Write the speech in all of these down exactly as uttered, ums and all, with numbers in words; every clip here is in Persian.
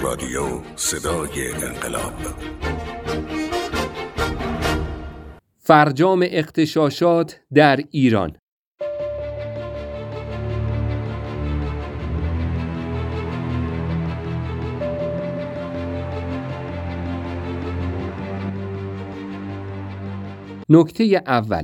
رادیو صدای انقلاب. فرجام اغتشاشات در ایران. نکته اول،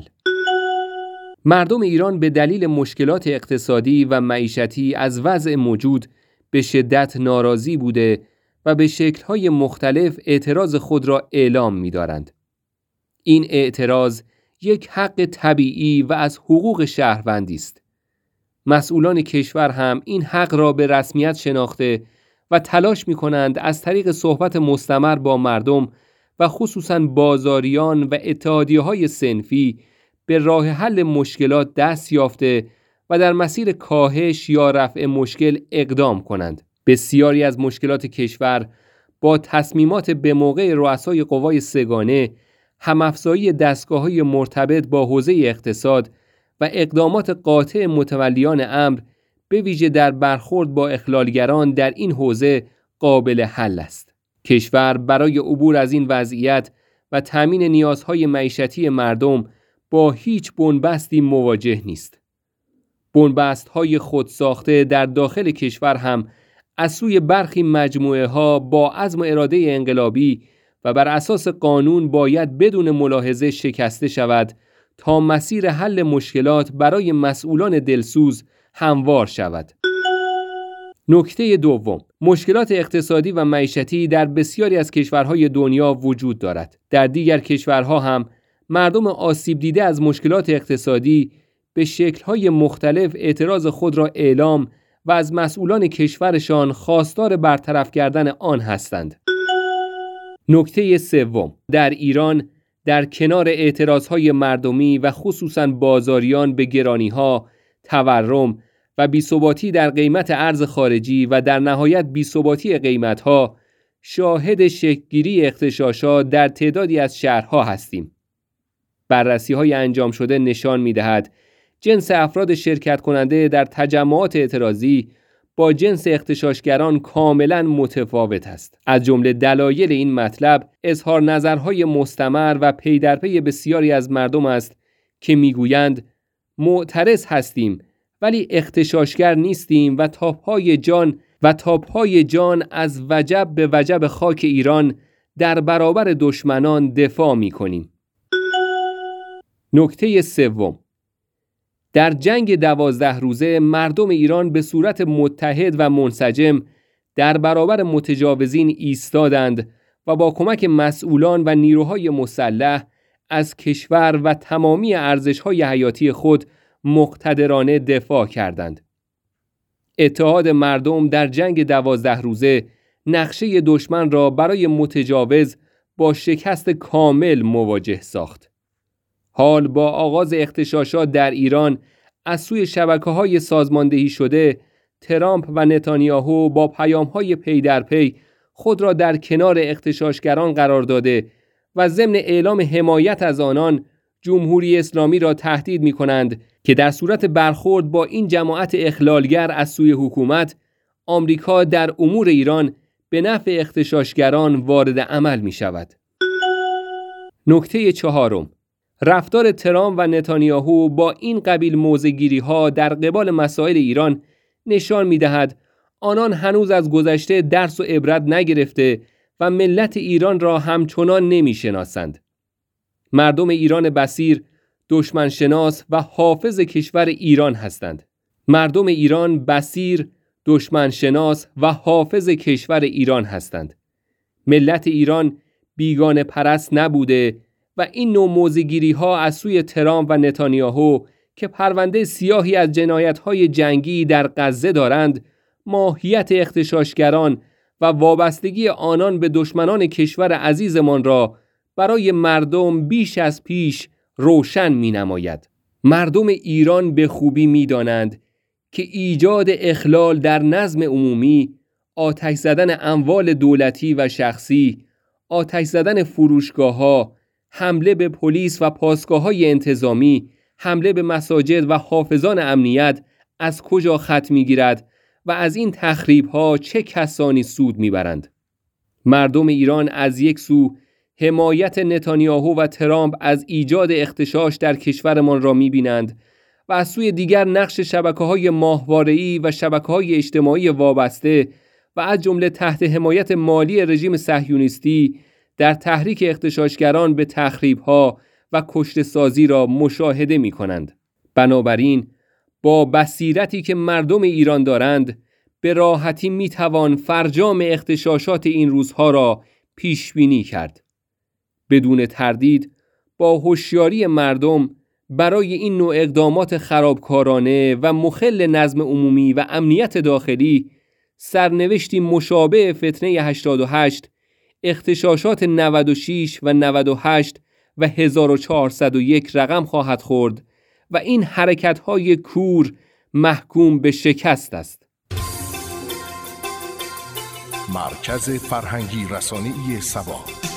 مردم ایران به دلیل مشکلات اقتصادی و معیشتی از وضع موجود به شدت ناراضی بوده و به شکل‌های مختلف اعتراض خود را اعلام می‌دارند. این اعتراض یک حق طبیعی و از حقوق شهروندی است. مسئولان کشور هم این حق را به رسمیت شناخته و تلاش می‌کنند از طریق صحبت مستمر با مردم و خصوصاً بازاریان و اتحادیه‌های صنفی به راه حل مشکلات دست یافته و در مسیر کاهش یا رفع مشکل اقدام کنند. بسیاری از مشکلات کشور با تصمیمات به موقع رؤسای قوای سگانه، هم‌افزایی دستگاه‌های مرتبط با حوزه اقتصاد و اقدامات قاطع متولیان امر به ویژه در برخورد با اخلالگران در این حوزه قابل حل است. کشور برای عبور از این وضعیت و تامین نیازهای معیشتی مردم با هیچ بنبستی مواجه نیست. بنبست‌های خودساخته در داخل کشور هم از سوی برخی مجموعه‌ها با عزم و اراده انقلابی و بر اساس قانون باید بدون ملاحظه شکسته شود تا مسیر حل مشکلات برای مسئولان دلسوز هموار شود. نکته دوم، مشکلات اقتصادی و معیشتی در بسیاری از کشورهای دنیا وجود دارد. در دیگر کشورها هم مردم آسیب دیده از مشکلات اقتصادی به شکل‌های مختلف اعتراض خود را اعلام و از مسئولان کشورشان خواستار برطرف کردن آن هستند. نکته سوم، در ایران در کنار اعتراضهای مردمی و خصوصاً بازاریان به گرانی‌ها، تورم و بی‌ثباتی در قیمت ارز خارجی و در نهایت بی‌ثباتی قیمت‌ها، شاهد شکل‌گیری اغتشاشات در تعدادی از شهرها هستیم. بررسی‌های انجام شده نشان می‌دهد جنس افراد شرکت کننده در تجمعات اعتراضی با جنس اغتشاشگران کاملاً متفاوت است. از جمله دلایل این مطلب اظهار نظرهای مستمر و پی در پی بسیاری از مردم است که میگویند معترض هستیم ولی اغتشاشگر نیستیم و تا پای جان و تا پای جان از وجب به وجب خاک ایران در برابر دشمنان دفاع می‌کنیم. نکته سوم، در جنگ دوازده روزه مردم ایران به صورت متحد و منسجم در برابر متجاوزین ایستادند و با کمک مسئولان و نیروهای مسلح از کشور و تمامی ارزش‌های حیاتی خود مقتدرانه دفاع کردند. اتحاد مردم در جنگ دوازده روزه نقشه دشمن را برای متجاوز با شکست کامل مواجه ساخت. حال با آغاز اغتشاشات در ایران از سوی شبکه‌های سازماندهی شده، ترامپ و نتانیاهو با پیام‌های پی در پی خود را در کنار اغتشاشگران قرار داده و ضمن اعلام حمایت از آنان جمهوری اسلامی را تهدید می‌کنند که در صورت برخورد با این جماعت اخلالگر از سوی حکومت، آمریکا در امور ایران به نفع اغتشاشگران وارد عمل می‌شود. نکته چهارم، رفتار ترامپ و نتانیاهو با این قبیل موضع‌گیری‌ها در قبال مسائل ایران نشان می‌دهد آنان هنوز از گذشته درس و عبرت نگرفته و ملت ایران را همچنان نمی‌شناسند. مردم ایران بصیر دشمن شناس و حافظ کشور ایران هستند. مردم ایران بصیر دشمن شناس و حافظ کشور ایران هستند. ملت ایران بیگانه پرست نبوده و این نوع موضع‌گیری ها از سوی ترامپ و نتانیاهو که پرونده سیاهی از جنایت‌های جنگی در غزه دارند، ماهیت اغتشاشگران و وابستگی آنان به دشمنان کشور عزیزمان را برای مردم بیش از پیش روشن می‌نماید. مردم ایران به خوبی می‌دانند که ایجاد اخلال در نظم عمومی، آتش زدن اموال دولتی و شخصی، آتش زدن فروشگاه‌ها، حمله به پلیس و پاسگاه‌های انتظامی، حمله به مساجد و حافظان امنیت از کجا ختم می‌گیرد و از این تخریب‌ها چه کسانی سود می‌برند؟ مردم ایران از یک سو حمایت نتانیاهو و ترامپ از ایجاد اغتشاش در کشورمان را می‌بینند و از سوی دیگر نقش شبکه‌های ماهواره‌ای و شبکه‌های اجتماعی وابسته و از جمله تحت حمایت مالی رژیم صهیونیستی در تحریک اغتشاشگران به تخریب‌ها و کشته‌سازی را مشاهده می‌کنند. بنابراین با بصیرتی که مردم ایران دارند به راحتی می‌توان فرجام اغتشاشات این روزها را پیش بینی کرد. بدون تردید با هوشیاری مردم برای این نوع اقدامات خرابکارانه و مخل نظم عمومی و امنیت داخلی سرنوشتی مشابه فتنه هشتاد و هشت، اغتشاشات نود و شش و نود و هشت و هزار و چهارصد و یک رقم خواهد خورد و این حرکت‌های کور محکوم به شکست است. مرکز فرهنگی رسانه‌ای سبا.